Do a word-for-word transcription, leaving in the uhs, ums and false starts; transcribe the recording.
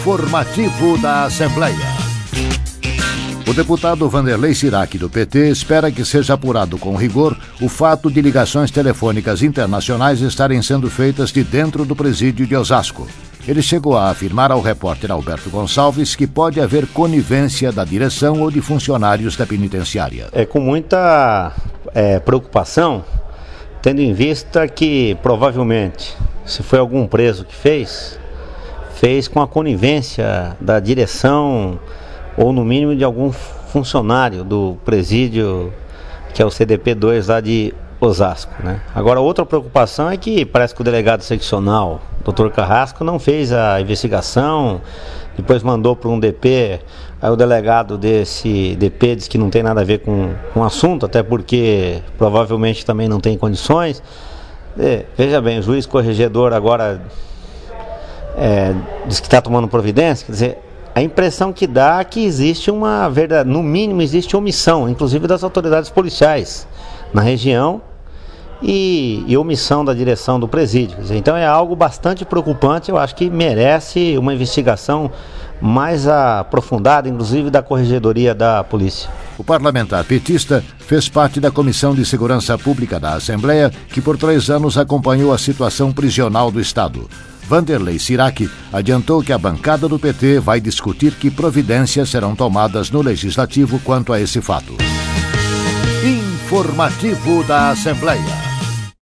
Informativo da Assembleia. O deputado Vanderlei Sirac, do P T, espera que seja apurado com rigor o fato de ligações telefônicas internacionais estarem sendo feitas de dentro do presídio de Osasco. Ele chegou a afirmar ao repórter Alberto Gonçalves que pode haver conivência da direção ou de funcionários da penitenciária. É com muita é, preocupação, tendo em vista que provavelmente, se foi algum preso que fez, fez com a conivência da direção ou no mínimo de algum funcionário do presídio, que é o C D P dois lá de Osasco, né? Agora, outra preocupação é que parece que o delegado seccional, doutor Carrasco, não fez a investigação, depois mandou para um D P, aí o delegado desse D P diz que não tem nada a ver com, com o assunto, até porque provavelmente também não tem condições. É, veja bem, o juiz corregedor agora é, diz que está tomando providência, quer dizer, a impressão que dá é que existe uma verdade, no mínimo existe omissão, inclusive das autoridades policiais na região e, e omissão da direção do presídio. Então é algo bastante preocupante, eu acho que merece uma investigação mais aprofundada, inclusive da corregedoria da polícia. O parlamentar petista fez parte da Comissão de Segurança Pública da Assembleia, que por três anos acompanhou a situação prisional do Estado. Vanderlei Sirac adiantou que a bancada do P T vai discutir que providências serão tomadas no Legislativo quanto a esse fato. Informativo da Assembleia.